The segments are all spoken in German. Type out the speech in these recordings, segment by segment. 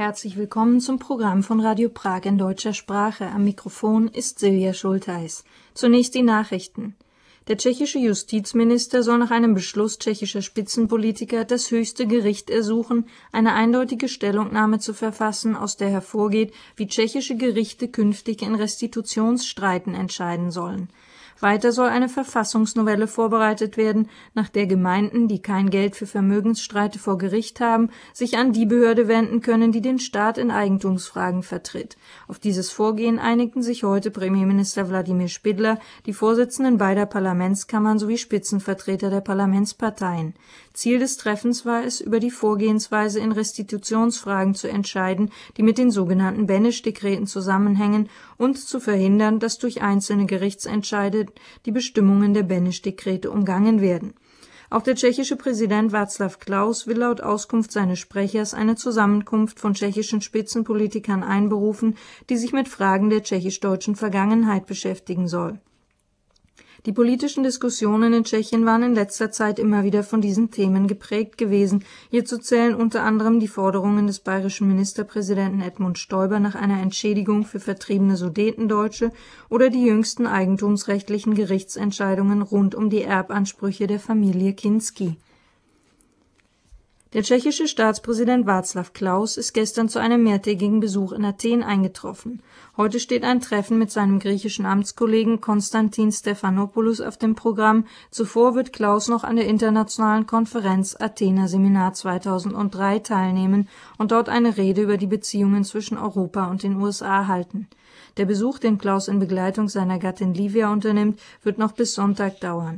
Herzlich willkommen zum Programm von Radio Prag in deutscher Sprache. Am Mikrofon ist Silja Schultheis. Zunächst die Nachrichten. Der tschechische Justizminister soll nach einem Beschluss tschechischer Spitzenpolitiker das höchste Gericht ersuchen, eine eindeutige Stellungnahme zu verfassen, aus der hervorgeht, wie tschechische Gerichte künftig in Restitutionsstreiten entscheiden sollen. Weiter soll eine Verfassungsnovelle vorbereitet werden, nach der Gemeinden, die kein Geld für Vermögensstreite vor Gericht haben, sich an die Behörde wenden können, die den Staat in Eigentumsfragen vertritt. Auf dieses Vorgehen einigten sich heute Premierminister Vladimir Špidla, die Vorsitzenden beider Parlamentskammern sowie Spitzenvertreter der Parlamentsparteien. Ziel des Treffens war es, über die Vorgehensweise in Restitutionsfragen zu entscheiden, die mit den sogenannten Beneš-Dekreten zusammenhängen, und zu verhindern, dass durch einzelne Gerichtsentscheide die Bestimmungen der Beneš-Dekrete umgangen werden. Auch der tschechische Präsident Václav Klaus will laut Auskunft seines Sprechers eine Zusammenkunft von tschechischen Spitzenpolitikern einberufen, die sich mit Fragen der tschechisch-deutschen Vergangenheit beschäftigen soll. Die politischen Diskussionen in Tschechien waren in letzter Zeit immer wieder von diesen Themen geprägt gewesen. Hierzu zählen unter anderem die Forderungen des bayerischen Ministerpräsidenten Edmund Stoiber nach einer Entschädigung für vertriebene Sudetendeutsche oder die jüngsten eigentumsrechtlichen Gerichtsentscheidungen rund um die Erbansprüche der Familie Kinski. Der tschechische Staatspräsident Václav Klaus ist gestern zu einem mehrtägigen Besuch in Athen eingetroffen. Heute steht ein Treffen mit seinem griechischen Amtskollegen Konstantin Stephanopoulos auf dem Programm. Zuvor wird Klaus noch an der internationalen Konferenz Athener Seminar 2003 teilnehmen und dort eine Rede über die Beziehungen zwischen Europa und den USA halten. Der Besuch, den Klaus in Begleitung seiner Gattin Livia unternimmt, wird noch bis Sonntag dauern.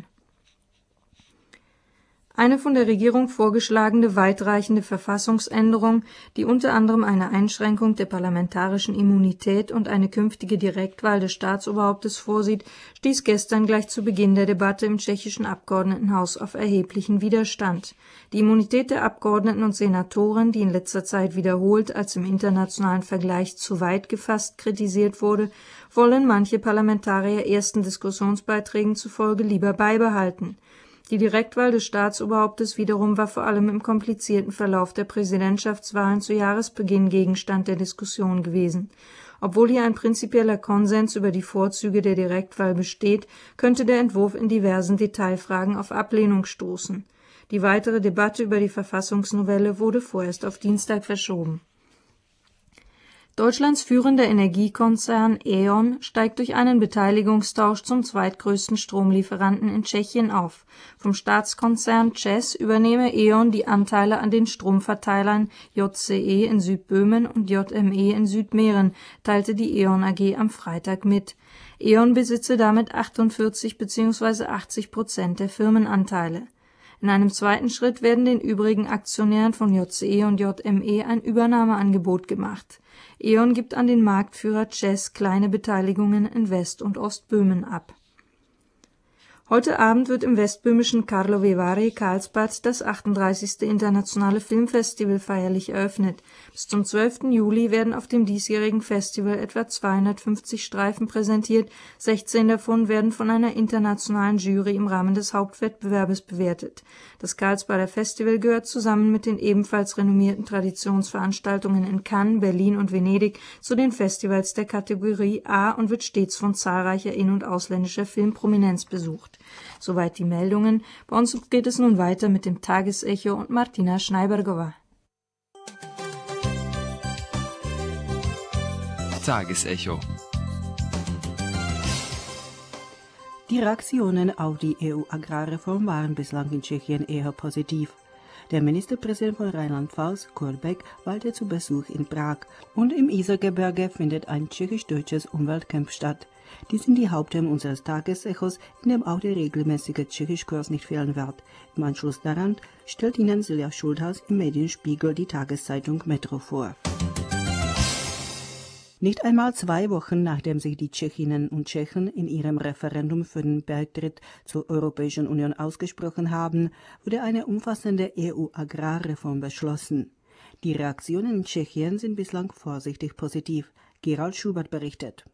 Eine von der Regierung vorgeschlagene weitreichende Verfassungsänderung, die unter anderem eine Einschränkung der parlamentarischen Immunität und eine künftige Direktwahl des Staatsoberhauptes vorsieht, stieß gestern gleich zu Beginn der Debatte im tschechischen Abgeordnetenhaus auf erheblichen Widerstand. Die Immunität der Abgeordneten und Senatoren, die in letzter Zeit wiederholt als im internationalen Vergleich zu weit gefasst kritisiert wurde, wollen manche Parlamentarier ersten Diskussionsbeiträgen zufolge lieber beibehalten. Die Direktwahl des Staatsoberhauptes wiederum war vor allem im komplizierten Verlauf der Präsidentschaftswahlen zu Jahresbeginn Gegenstand der Diskussion gewesen. Obwohl hier ein prinzipieller Konsens über die Vorzüge der Direktwahl besteht, könnte der Entwurf in diversen Detailfragen auf Ablehnung stoßen. Die weitere Debatte über die Verfassungsnovelle wurde vorerst auf Dienstag verschoben. Deutschlands führender Energiekonzern E.ON steigt durch einen Beteiligungstausch zum zweitgrößten Stromlieferanten in Tschechien auf. Vom Staatskonzern ČEZ übernehme E.ON die Anteile an den Stromverteilern JCE in Südböhmen und JME in Südmähren, teilte die E.ON AG am Freitag mit. E.ON besitze damit 48 bzw. 80% der Firmenanteile. In einem zweiten Schritt werden den übrigen Aktionären von JCE und JME ein Übernahmeangebot gemacht. E.ON gibt an den Marktführer ČEZ kleine Beteiligungen in West- und Ostböhmen ab. Heute Abend wird im westböhmischen Karlovy Vary Karlsbad das 38. Internationale Filmfestival feierlich eröffnet. Bis zum 12. Juli werden auf dem diesjährigen Festival etwa 250 Streifen präsentiert, 16 davon werden von einer internationalen Jury im Rahmen des Hauptwettbewerbes bewertet. Das Karlsbader Festival gehört zusammen mit den ebenfalls renommierten Traditionsveranstaltungen in Cannes, Berlin und Venedig zu den Festivals der Kategorie A und wird stets von zahlreicher in- und ausländischer Filmprominenz besucht. Soweit die Meldungen. Bei uns geht es nun weiter mit dem Tagesecho und Martina Schneibergova. Tagesecho. Die Reaktionen auf die EU-Agrarreform waren bislang in Tschechien eher positiv. Der Ministerpräsident von Rheinland-Pfalz, Kurt Beck, weilte zu Besuch in Prag. Und im Isergebirge findet ein tschechisch-deutsches Umweltcamp statt. Dies sind die Hauptthemen unseres Tagesechos, in dem auch der regelmäßige Tschechischkurs nicht fehlen wird. Im Anschluss daran stellt Ihnen Silja Schultheis im Medienspiegel die Tageszeitung Metro vor. Nicht einmal 2 Wochen, nachdem sich die Tschechinnen und Tschechen in ihrem Referendum für den Beitritt zur Europäischen Union ausgesprochen haben, wurde eine umfassende EU-Agrarreform beschlossen. Die Reaktionen in Tschechien sind bislang vorsichtig positiv. Gerald Schubert berichtet.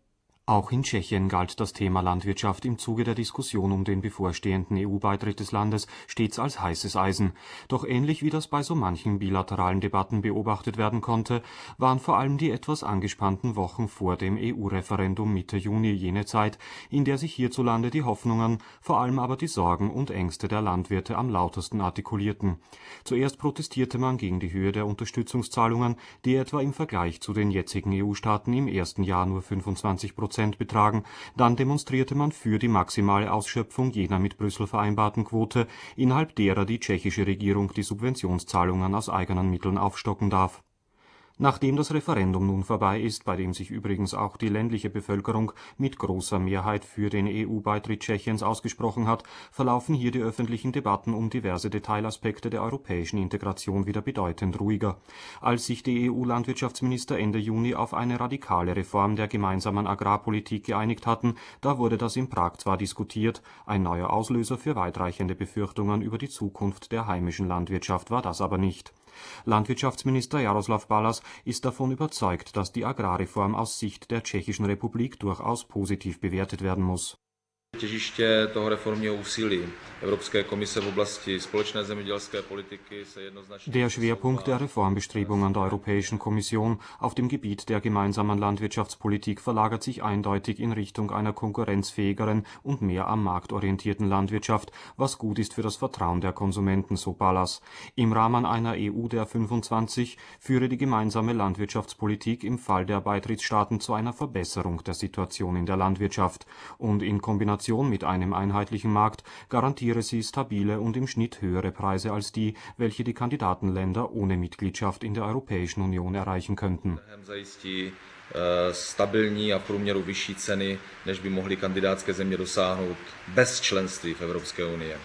Auch in Tschechien galt das Thema Landwirtschaft im Zuge der Diskussion um den bevorstehenden EU-Beitritt des Landes stets als heißes Eisen. Doch ähnlich wie das bei so manchen bilateralen Debatten beobachtet werden konnte, waren vor allem die etwas angespannten Wochen vor dem EU-Referendum Mitte Juni jene Zeit, in der sich hierzulande die Hoffnungen, vor allem aber die Sorgen und Ängste der Landwirte am lautesten artikulierten. Zuerst protestierte man gegen die Höhe der Unterstützungszahlungen, die etwa im Vergleich zu den jetzigen EU-Staaten im ersten Jahr nur 25% betragen, dann demonstrierte man für die maximale Ausschöpfung jener mit Brüssel vereinbarten Quote, innerhalb derer die tschechische Regierung die Subventionszahlungen aus eigenen Mitteln aufstocken darf. Nachdem das Referendum nun vorbei ist, bei dem sich übrigens auch die ländliche Bevölkerung mit großer Mehrheit für den EU-Beitritt Tschechiens ausgesprochen hat, verlaufen hier die öffentlichen Debatten um diverse Detailaspekte der europäischen Integration wieder bedeutend ruhiger. Als sich die EU-Landwirtschaftsminister Ende Juni auf eine radikale Reform der gemeinsamen Agrarpolitik geeinigt hatten, da wurde das in Prag zwar diskutiert, ein neuer Auslöser für weitreichende Befürchtungen über die Zukunft der heimischen Landwirtschaft war das aber nicht. Landwirtschaftsminister Jaroslav Balas ist davon überzeugt, dass die Agrarreform aus Sicht der Tschechischen Republik durchaus positiv bewertet werden muss. Těžiště toho reformního úsilí Evropské komise v oblasti společné zemědělské politiky se jednoznačně. Der Schwerpunkt der Reformbestrebungen der Europäischen Kommission auf dem Gebiet der gemeinsamen Landwirtschaftspolitik verlagert sich eindeutig in Richtung einer konkurrenzfähigeren und mehr am Markt orientierten Landwirtschaft, was gut ist für das Vertrauen der Konsumenten, so Balas. Im Rahmen einer EU der 25 führe die gemeinsame Landwirtschaftspolitik im Fall der Beitrittsstaaten zu einer Verbesserung der Situation in der Landwirtschaft und in Kombination mit einem einheitlichen Markt garantiere sie stabile und im Schnitt höhere Preise als die, welche die Kandidatenländer ohne Mitgliedschaft in der Europäischen Union erreichen könnten. Zajistí stabilní a v průměru vyšší ceny, než by mohly kandidátské země dosáhnout bez členství v Evropské unii.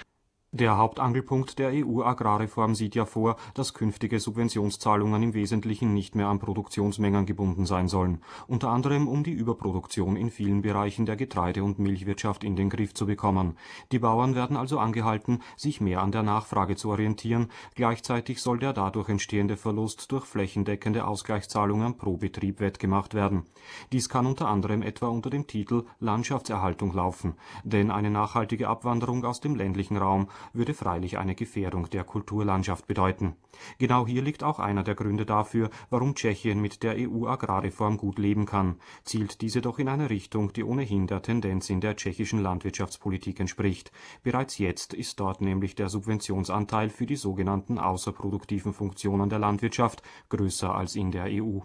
Der Hauptangelpunkt der EU-Agrarreform sieht ja vor, dass künftige Subventionszahlungen im Wesentlichen nicht mehr an Produktionsmengen gebunden sein sollen, unter anderem um die Überproduktion in vielen Bereichen der Getreide- und Milchwirtschaft in den Griff zu bekommen. Die Bauern werden also angehalten, sich mehr an der Nachfrage zu orientieren, gleichzeitig soll der dadurch entstehende Verlust durch flächendeckende Ausgleichszahlungen pro Betrieb wettgemacht werden. Dies kann unter anderem etwa unter dem Titel Landschaftserhaltung laufen, denn eine nachhaltige Abwanderung aus dem ländlichen Raum würde freilich eine Gefährdung der Kulturlandschaft bedeuten. Genau hier liegt auch einer der Gründe dafür, warum Tschechien mit der EU-Agrarreform gut leben kann, zielt diese doch in eine Richtung, die ohnehin der Tendenz in der tschechischen Landwirtschaftspolitik entspricht. Bereits jetzt ist dort nämlich der Subventionsanteil für die sogenannten außerproduktiven Funktionen der Landwirtschaft größer als in der EU.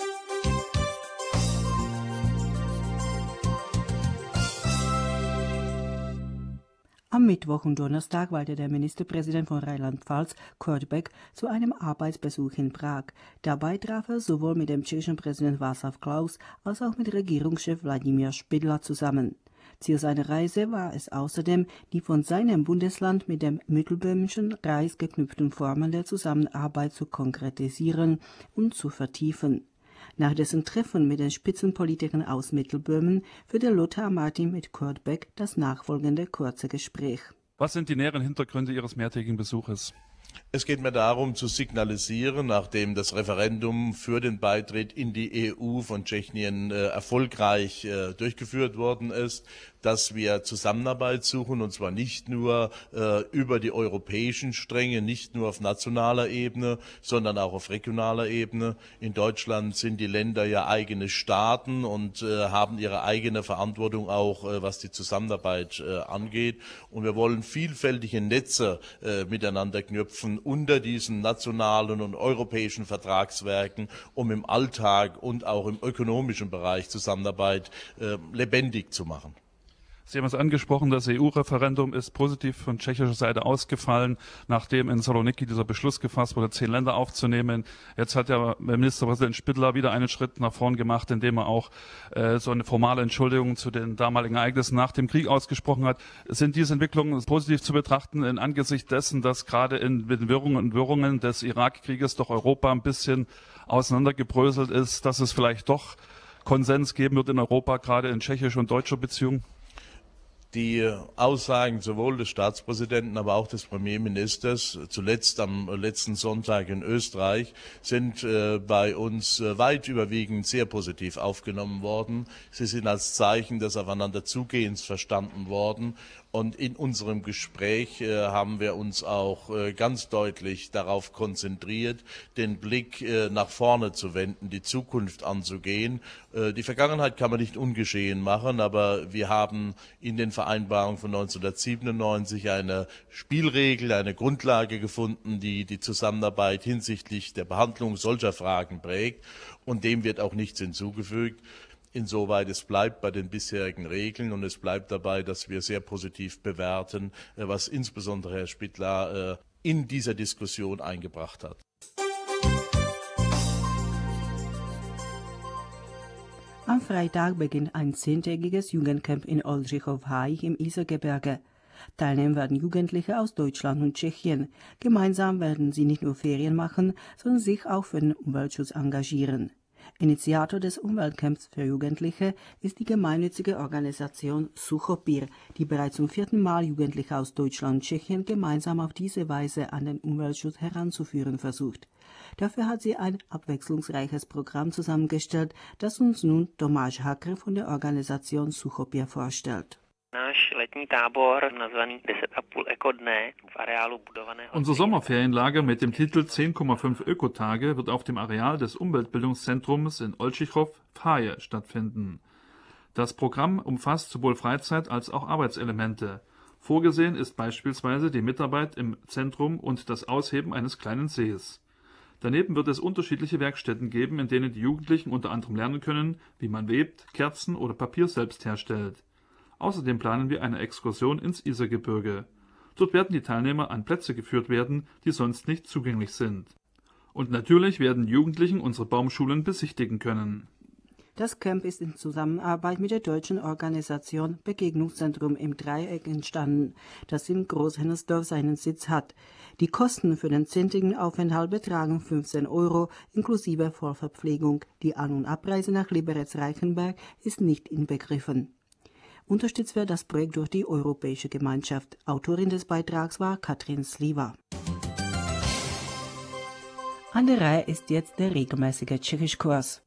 Am Mittwoch und Donnerstag weilte der Ministerpräsident von Rheinland-Pfalz, Kurt Beck, zu einem Arbeitsbesuch in Prag. Dabei traf er sowohl mit dem tschechischen Präsident Václav Klaus als auch mit Regierungschef Wladimír Špidla zusammen. Ziel seiner Reise war es außerdem, die von seinem Bundesland mit dem mittelböhmischen Kreis geknüpften Formen der Zusammenarbeit zu konkretisieren und zu vertiefen. Nach dessen Treffen mit den Spitzenpolitikern aus Mittelböhmen führte Lothar Martin mit Kurt Beck das nachfolgende kurze Gespräch. Was sind die näheren Hintergründe Ihres mehrtägigen Besuches? Es geht mir darum, zu signalisieren, nachdem das Referendum für den Beitritt in die EU von Tschechien erfolgreich durchgeführt worden ist, dass wir Zusammenarbeit suchen, und zwar nicht nur über die europäischen Stränge, nicht nur auf nationaler Ebene, sondern auch auf regionaler Ebene. In Deutschland sind die Länder ja eigene Staaten und haben ihre eigene Verantwortung auch, was die Zusammenarbeit angeht. Und wir wollen vielfältige Netze miteinander knüpfen unter diesen nationalen und europäischen Vertragswerken, um im Alltag und auch im ökonomischen Bereich Zusammenarbeit lebendig zu machen. Sie haben es angesprochen, das EU-Referendum ist positiv von tschechischer Seite ausgefallen, nachdem in Saloniki dieser Beschluss gefasst wurde, 10 Länder aufzunehmen. Jetzt hat der Ministerpräsident Špidla wieder einen Schritt nach vorn gemacht, indem er auch so eine formale Entschuldigung zu den damaligen Ereignissen nach dem Krieg ausgesprochen hat. Sind diese Entwicklungen positiv zu betrachten in Angesicht dessen, dass gerade in den Wirrungen des Irakkrieges doch Europa ein bisschen auseinandergebröselt ist, dass es vielleicht doch Konsens geben wird in Europa, gerade in tschechischer und deutscher Beziehungen? Die Aussagen sowohl des Staatspräsidenten, aber auch des Premierministers, zuletzt am letzten Sonntag in Österreich, sind bei uns weit überwiegend sehr positiv aufgenommen worden. Sie sind als Zeichen des Aufeinanderzugehens verstanden worden. Und in unserem Gespräch haben wir uns auch ganz deutlich darauf konzentriert, den Blick nach vorne zu wenden, die Zukunft anzugehen. Die Vergangenheit kann man nicht ungeschehen machen, aber wir haben in den Vereinbarungen von 1997 eine Spielregel, eine Grundlage gefunden, die die Zusammenarbeit hinsichtlich der Behandlung solcher Fragen prägt, und dem wird auch nichts hinzugefügt. Insoweit es bleibt bei den bisherigen Regeln, und es bleibt dabei, dass wir sehr positiv bewerten, was insbesondere Herr Špidla in dieser Diskussion eingebracht hat. Am Freitag beginnt ein 10-tägiges Jugendcamp in Oldřichov-Hájich im Isergebirge. Teilnehmen werden Jugendliche aus Deutschland und Tschechien. Gemeinsam werden sie nicht nur Ferien machen, sondern sich auch für den Umweltschutz engagieren. Initiator des Umweltcamps für Jugendliche ist die gemeinnützige Organisation Suchopir, die bereits zum 4. Mal Jugendliche aus Deutschland und Tschechien gemeinsam auf diese Weise an den Umweltschutz heranzuführen versucht. Dafür hat sie ein abwechslungsreiches Programm zusammengestellt, das uns nun Tomáš Hacker von der Organisation Suchopir vorstellt. Unser Sommerferienlager mit dem Titel 10,5 Ökotage wird auf dem Areal des Umweltbildungszentrums in Oldřichov-Háje stattfinden. Das Programm umfasst sowohl Freizeit- als auch Arbeitselemente. Vorgesehen ist beispielsweise die Mitarbeit im Zentrum und das Ausheben eines kleinen Sees. Daneben wird es unterschiedliche Werkstätten geben, in denen die Jugendlichen unter anderem lernen können, wie man webt, Kerzen oder Papier selbst herstellt. Außerdem planen wir eine Exkursion ins Isergebirge. Dort werden die Teilnehmer an Plätze geführt werden, die sonst nicht zugänglich sind. Und natürlich werden die Jugendlichen unsere Baumschulen besichtigen können. Das Camp ist in Zusammenarbeit mit der deutschen Organisation Begegnungszentrum im Dreieck entstanden, das in Großhennersdorf seinen Sitz hat. Die Kosten für den 10-tägigen Aufenthalt betragen 15 € inklusive Vollverpflegung. Die An- und Abreise nach Liberec-Reichenberg ist nicht inbegriffen. Unterstützt wird das Projekt durch die Europäische Gemeinschaft. Autorin des Beitrags war Katrin Sliwa. An der Reihe ist jetzt der regelmäßige Tschechischkurs.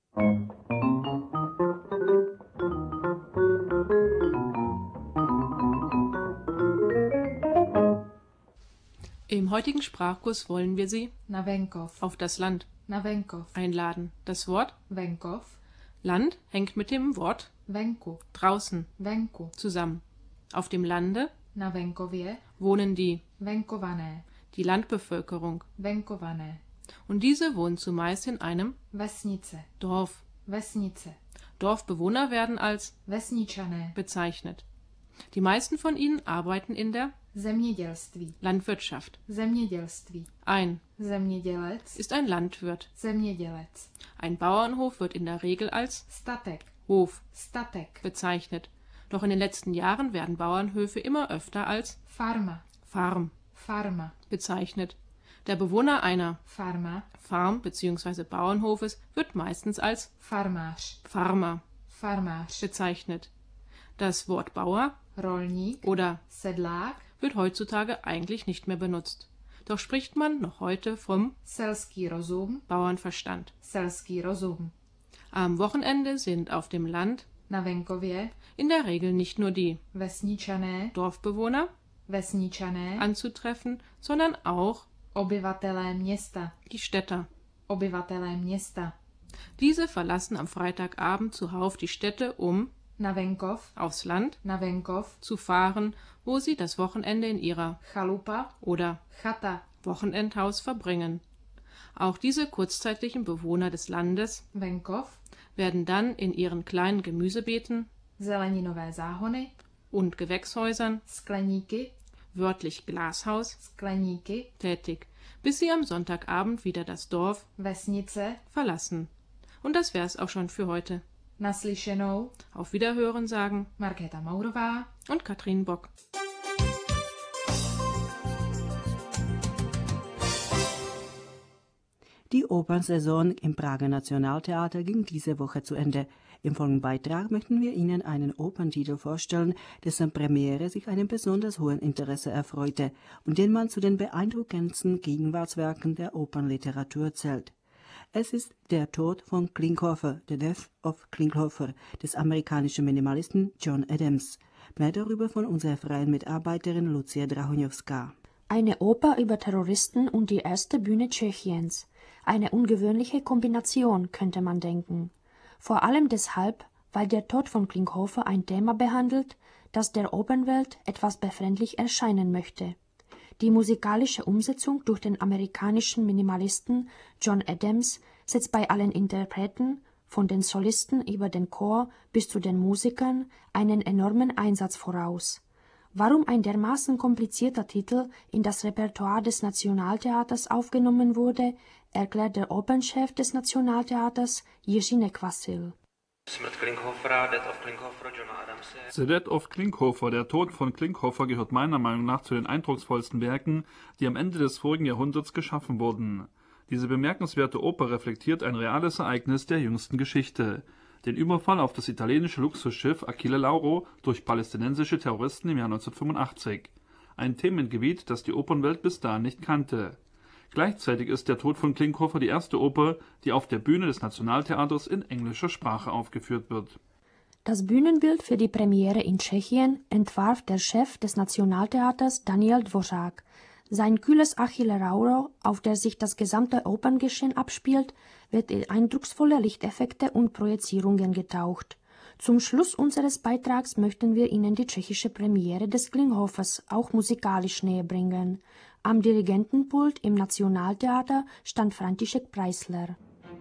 Im heutigen Sprachkurs wollen wir Sie na venkov, auf das Land na venkov, einladen. Das Wort venkov, Land hängt mit dem Wort venku, draußen venku, zusammen. Auf dem Lande na venkově, wohnen die venkované, Landbevölkerung, venkované, und diese wohnen zumeist in einem vesnice, Dorf. vesnice, Dorfbewohner werden als vesničané, bezeichnet. Die meisten von ihnen arbeiten in der zemědělství, Landwirtschaft. zemědělství, Ein zemědělec, ist ein Landwirt. zemědělec, Ein Bauernhof wird in der Regel als statek, Hof statek, bezeichnet. Doch in den letzten Jahren werden Bauernhöfe immer öfter als farma, Farm farma, bezeichnet. Der Bewohner einer farma, Farm bzw. Bauernhofes wird meistens als farmář, Farmer farmář, bezeichnet. Das Wort Bauer rolník, oder sedlák, wird heutzutage eigentlich nicht mehr benutzt. Doch spricht man noch heute vom selský rozum, Bauernverstand. selský rozum. Am Wochenende sind auf dem Land Na venkově, in der Regel nicht nur die vesničané, Dorfbewohner vesničané, anzutreffen, sondern auch obyvatelé města, die Städter. obyvatelé města. Diese verlassen am Freitagabend zuhauf die Städte, um Na venkov, aufs Land na venkov, zu fahren, wo sie das Wochenende in ihrer chalupa, oder chata, Wochenendhaus verbringen. Auch diese kurzzeitlichen Bewohner des Landes venkov, werden dann in ihren kleinen Gemüsebeeten zeleninové záhony, und Gewächshäusern, skleníky, wörtlich Glashaus, skleníky, tätig, bis sie am Sonntagabend wieder das Dorf vesnice, verlassen. Und das wär's auch schon für heute. naslyšenou, Auf Wiederhören sagen Markéta Maurová und Katrin Bock. Die Opernsaison im Prager Nationaltheater ging diese Woche zu Ende. Im folgenden Beitrag möchten wir Ihnen einen Operntitel vorstellen, dessen Premiere sich einem besonders hohen Interesse erfreute und den man zu den beeindruckendsten Gegenwartswerken der Opernliteratur zählt. Es ist Der Tod von Klinghoffer, The Death of Klinghoffer, des amerikanischen Minimalisten John Adams. Mehr darüber von unserer freien Mitarbeiterin Lucia Drahonjowska. Eine Oper über Terroristen und die erste Bühne Tschechiens. Eine ungewöhnliche Kombination, könnte man denken. Vor allem deshalb, weil der Tod von Klinghoffer ein Thema behandelt, das der Opernwelt etwas befremdlich erscheinen möchte. Die musikalische Umsetzung durch den amerikanischen Minimalisten John Adams setzt bei allen Interpreten, von den Solisten über den Chor bis zu den Musikern, einen enormen Einsatz voraus. Warum ein dermaßen komplizierter Titel in das Repertoire des Nationaltheaters aufgenommen wurde, erklärt der Opernchef des Nationaltheaters Jiří Nekvasil. The Death of Klinghoffer, der Tod von Klinghoffer, gehört meiner Meinung nach zu den eindrucksvollsten Werken, die am Ende des vorigen Jahrhunderts geschaffen wurden. Diese bemerkenswerte Oper reflektiert ein reales Ereignis der jüngsten Geschichte: den Überfall auf das italienische Luxusschiff Achille Lauro durch palästinensische Terroristen im Jahr 1985. Ein Themengebiet, das die Opernwelt bis dahin nicht kannte. Gleichzeitig ist Der Tod von Klinghoffer die erste Oper, die auf der Bühne des Nationaltheaters in englischer Sprache aufgeführt wird. Das Bühnenbild für die Premiere in Tschechien entwarf der Chef des Nationaltheaters Daniel Dvořák. Sein kühles Achille Lauro, auf der sich das gesamte Operngeschehen abspielt, wird in eindrucksvolle Lichteffekte und Projizierungen getaucht. Zum Schluss unseres Beitrags möchten wir Ihnen die tschechische Premiere des Klinghoffers auch musikalisch näherbringen. Am Dirigentenpult im Nationaltheater stand František Preissler.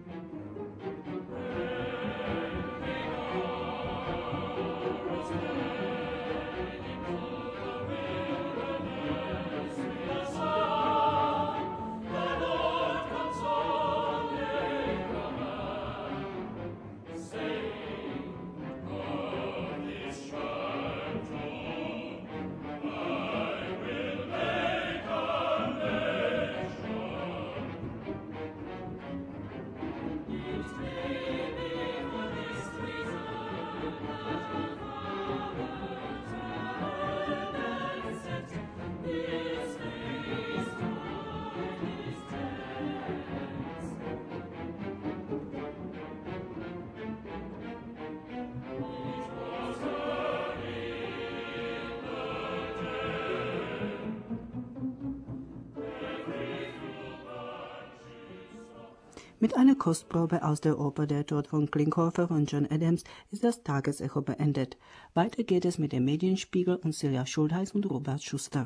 Mit einer Kostprobe aus der Oper Der Tod von Klinghoffer von John Adams ist das Tagesecho beendet. Weiter geht es mit dem Medienspiegel und Silja Schultheiß und Robert Schuster.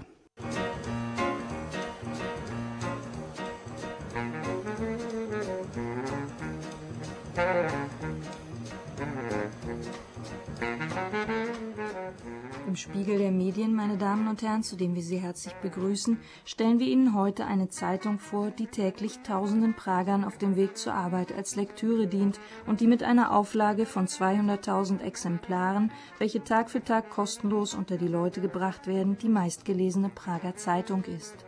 Im Spiegel der Medien, meine Damen und Herren, zu dem wir Sie herzlich begrüßen, stellen wir Ihnen heute eine Zeitung vor, die täglich tausenden Pragern auf dem Weg zur Arbeit als Lektüre dient und die mit einer Auflage von 200.000 Exemplaren, welche Tag für Tag kostenlos unter die Leute gebracht werden, die meistgelesene Prager Zeitung ist.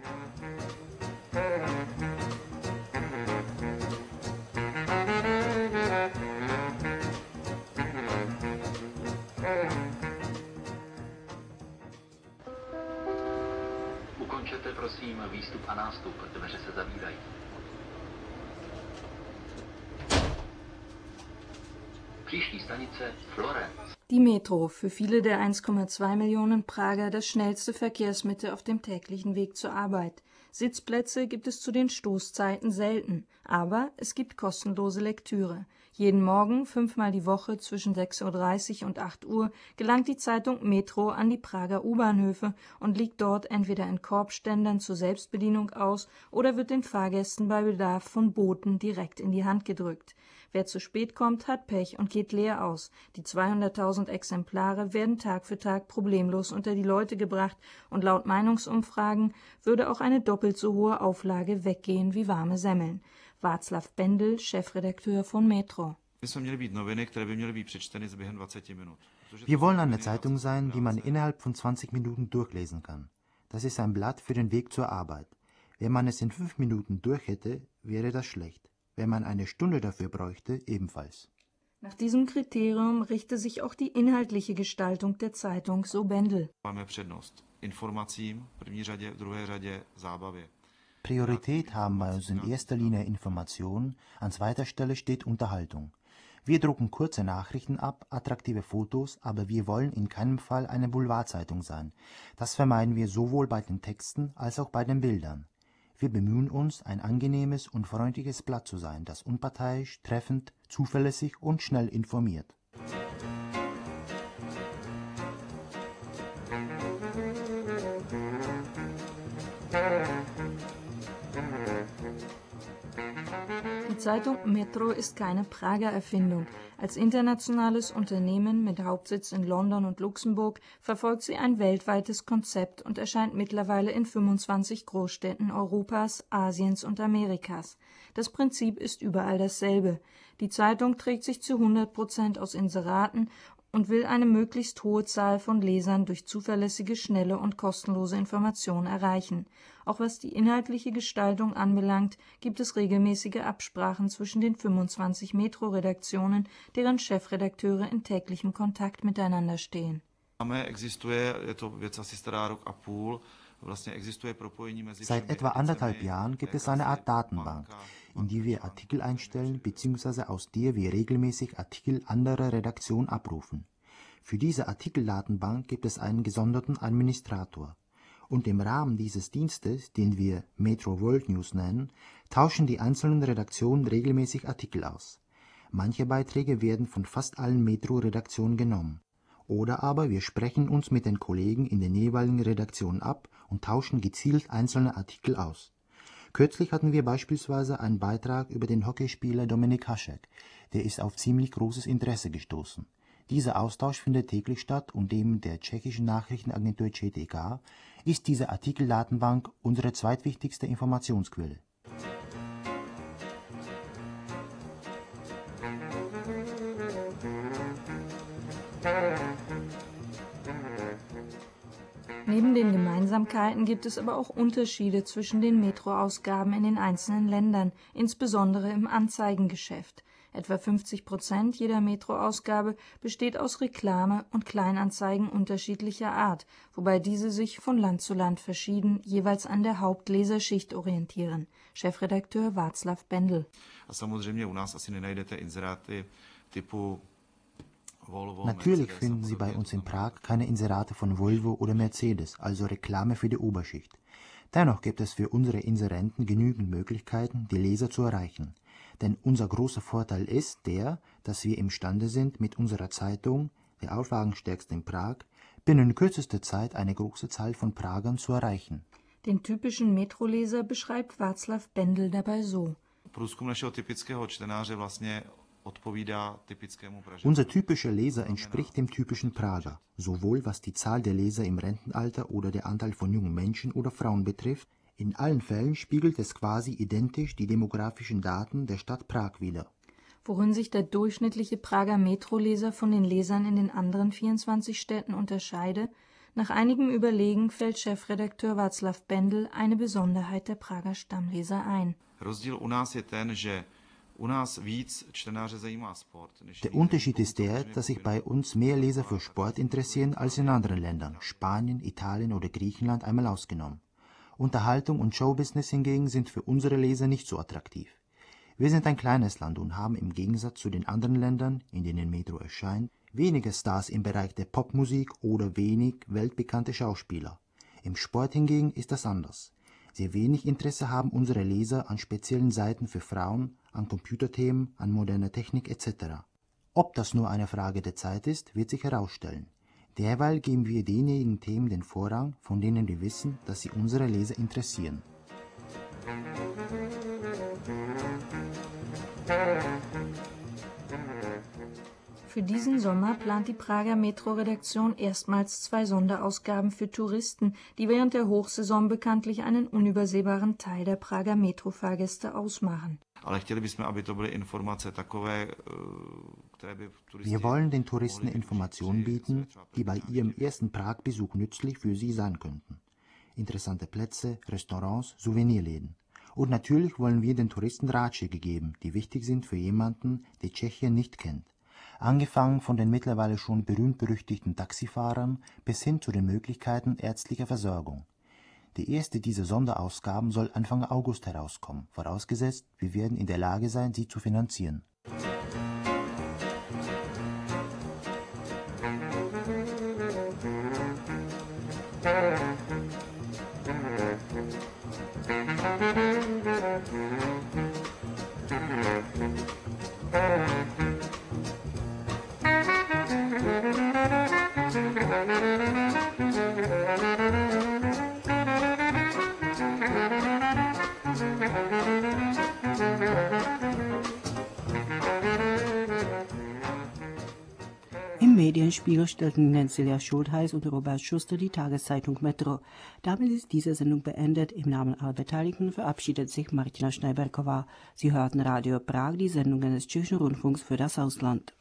Ukončete prosím výstup a nástup, dveře se zavírají. Příští stanice Florenz. Die Metro, für viele der 1,2 Millionen Prager das schnellste Verkehrsmittel auf dem täglichen Weg zur Arbeit. Sitzplätze gibt es zu den Stoßzeiten selten, aber es gibt kostenlose Lektüre. Jeden Morgen, 5-mal die Woche zwischen 6:30 Uhr und 8 Uhr, gelangt die Zeitung Metro an die Prager U-Bahnhöfe und liegt dort entweder in Korbständern zur Selbstbedienung aus oder wird den Fahrgästen bei Bedarf von Boten direkt in die Hand gedrückt. Wer zu spät kommt, hat Pech und geht leer aus. Die 200.000 Exemplare werden Tag für Tag problemlos unter die Leute gebracht und laut Meinungsumfragen würde auch eine doppelt so hohe Auflage weggehen wie warme Semmeln. Václav Bendl, Chefredakteur von Metro. Wir wollen eine Zeitung sein, die man innerhalb von 20 Minuten durchlesen kann. Das ist ein Blatt für den Weg zur Arbeit. Wenn man es in 5 Minuten durch hätte, wäre das schlecht. Wenn man eine Stunde dafür bräuchte, ebenfalls. Nach diesem Kriterium richte sich auch die inhaltliche Gestaltung der Zeitung, so Bendel. Priorität haben bei uns in erster Linie Informationen, an zweiter Stelle steht Unterhaltung. Wir drucken kurze Nachrichten ab, attraktive Fotos, aber wir wollen in keinem Fall eine Boulevardzeitung sein. Das vermeiden wir sowohl bei den Texten als auch bei den Bildern. Wir bemühen uns, ein angenehmes und freundliches Blatt zu sein, das unparteiisch, treffend, zuverlässig und schnell informiert. Die Zeitung Metro ist keine Prager Erfindung. Als internationales Unternehmen mit Hauptsitz in London und Luxemburg verfolgt sie ein weltweites Konzept und erscheint mittlerweile in 25 Großstädten Europas, Asiens und Amerikas. Das Prinzip ist überall dasselbe. Die Zeitung trägt sich zu 100% aus Inseraten und will eine möglichst hohe Zahl von Lesern durch zuverlässige, schnelle und kostenlose Information erreichen. Auch was die inhaltliche Gestaltung anbelangt, gibt es regelmäßige Absprachen zwischen den 25 Metro-Redaktionen, deren Chefredakteure in täglichem Kontakt miteinander stehen. Seit etwa 1,5 Jahren gibt es eine Art Datenbank, in die wir Artikel einstellen bzw. aus der wir regelmäßig Artikel anderer Redaktionen abrufen. Für diese Artikeldatenbank gibt es einen gesonderten Administrator. Und im Rahmen dieses Dienstes, den wir Metro World News nennen, tauschen die einzelnen Redaktionen regelmäßig Artikel aus. Manche Beiträge werden von fast allen Metro-Redaktionen genommen. Oder aber wir sprechen uns mit den Kollegen in den jeweiligen Redaktionen ab und tauschen gezielt einzelne Artikel aus. Kürzlich hatten wir beispielsweise einen Beitrag über den Hockeyspieler Dominik Hašek, der ist auf ziemlich großes Interesse gestoßen. Dieser Austausch findet täglich statt und neben der tschechischen Nachrichtenagentur ČTK ist diese Artikeldatenbank unsere zweitwichtigste Informationsquelle. Neben den Gemeinsamkeiten gibt es aber auch Unterschiede zwischen den Metro-Ausgaben in den einzelnen Ländern, insbesondere im Anzeigengeschäft. Etwa 50% jeder Metro-Ausgabe besteht aus Reklame und Kleinanzeigen unterschiedlicher Art, wobei diese sich von Land zu Land verschieden, jeweils an der Hauptleserschicht orientieren. Chefredakteur Václav Bendl. Natürlich finden Sie bei uns in Prag keine Inserate von Volvo oder Mercedes, also Reklame für die Oberschicht. Dennoch gibt es für unsere Inserenten genügend Möglichkeiten, die Leser zu erreichen. Denn unser großer Vorteil ist der, dass wir imstande sind, mit unserer Zeitung, der auflagenstärksten in Prag, binnen kürzester Zeit eine große Zahl von Pragern zu erreichen. Den typischen Metroleser beschreibt Václav Bendl dabei so. Unser typischer Leser entspricht dem typischen Prager, sowohl was die Zahl der Leser im Rentenalter oder der Anteil von jungen Menschen oder Frauen betrifft. In allen Fällen spiegelt es quasi identisch die demografischen Daten der Stadt Prag wider. Worin sich der durchschnittliche Prager Metroleser von den Lesern in den anderen 24 Städten unterscheide? Nach einigem Überlegen fällt Chefredakteur Václav Bendl eine Besonderheit der Prager Stammleser ein. Der Unterschied ist der, dass sich bei uns mehr Leser für Sport interessieren als in anderen Ländern, Spanien, Italien oder Griechenland einmal ausgenommen. Unterhaltung und Showbusiness hingegen sind für unsere Leser nicht so attraktiv. Wir sind ein kleines Land und haben im Gegensatz zu den anderen Ländern, in denen Metro erscheint, weniger Stars im Bereich der Popmusik oder wenig weltbekannte Schauspieler. Im Sport hingegen ist das anders. Sehr wenig Interesse haben unsere Leser an speziellen Seiten für Frauen, an Computerthemen, an moderner Technik etc. Ob das nur eine Frage der Zeit ist, wird sich herausstellen. Derweil geben wir denjenigen Themen den Vorrang, von denen wir wissen, dass sie unsere Leser interessieren. Für diesen Sommer plant die Prager Metro-Redaktion erstmals 2 Sonderausgaben für Touristen, die während der Hochsaison bekanntlich einen unübersehbaren Teil der Prager Metro-Fahrgäste ausmachen. Wir wollen den Touristen Informationen bieten, die bei ihrem ersten Prag-Besuch nützlich für sie sein könnten. Interessante Plätze, Restaurants, Souvenirläden. Und natürlich wollen wir den Touristen Ratschläge geben, die wichtig sind für jemanden, der Tschechien nicht kennt. angefangen von den mittlerweile schon berühmt-berüchtigten Taxifahrern bis hin zu den Möglichkeiten ärztlicher Versorgung. Die erste dieser Sonderausgaben soll Anfang August herauskommen, vorausgesetzt, wir werden in der Lage sein, sie zu finanzieren. Im Medienspiegel stellten Silja Schultheiß und Robert Schuster die Tageszeitung Metro. Damit ist diese Sendung beendet. Im Namen aller Beteiligten verabschiedet sich Martina Schneiberková. Sie hörten Radio Prag, die Sendungen des Tschechischen Rundfunks für das Ausland.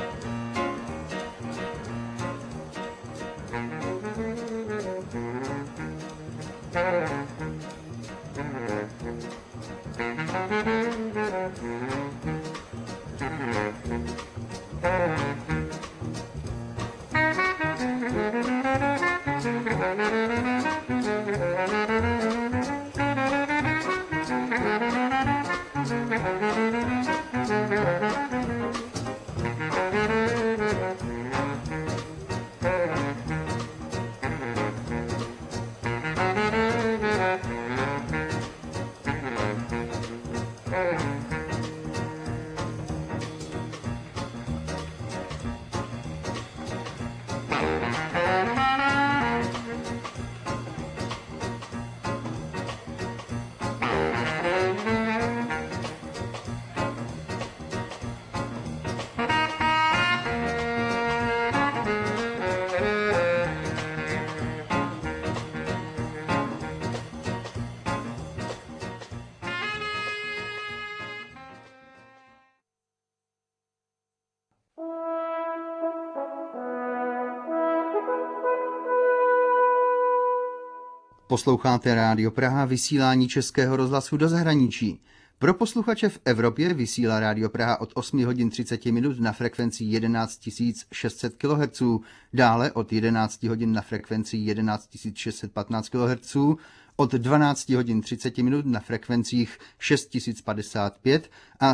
Posloucháte Rádio Praha, vysílání Českého rozhlasu do zahraničí. Pro posluchače v Evropě vysílá Rádio Praha od 8 hodin 30 minut na frekvenci 11 600 kHz, dále od 11 hodin na frekvenci 11 615 kHz, od 12 hodin 30 minut na frekvencích 6055 a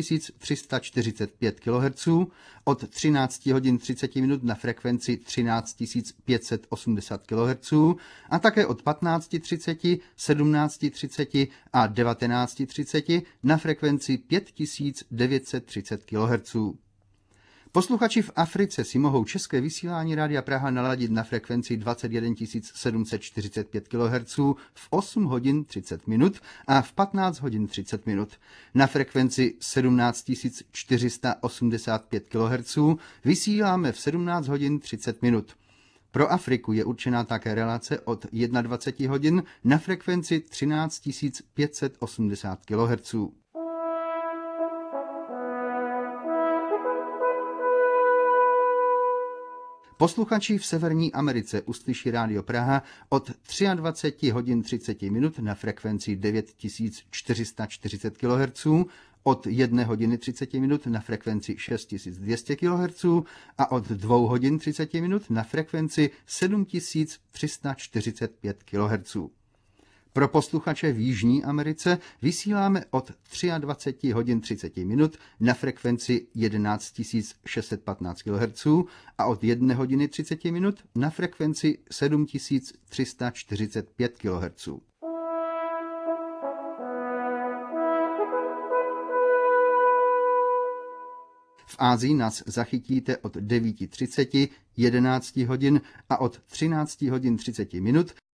7345 kHz, od 13 hodin 30 minut na frekvenci 13 580 kHz a také od 15:30, 17:30 a 19:30 na frekvenci 5930 kHz. Posluchači v Africe si mohou české vysílání Rádia Praha naladit na frekvenci 21 745 kHz v 8 hodin 30 minut a v 15 hodin 30 minut. Na frekvenci 17 485 kHz vysíláme v 17 hodin 30 minut. Pro Afriku je určená také relace od 21 hodin na frekvenci 13 580 kHz. Posluchači v Severní Americe uslyší Rádio Praha od 23 hodin 30 minut na frekvenci 9440 kHz, od 1 hodiny 30 minut na frekvenci 6200 kHz a od 2 hodin 30 minut na frekvenci 7345 kHz. Pro posluchače v Jižní Americe vysíláme od 23 hodin 30 minut na frekvenci 11 615 kHz a od 1 hodiny 30 minut na frekvenci 7345 kHz. V Ázii nás zachytíte od 9:30, 11 hodin a od 13 hodin 30 minut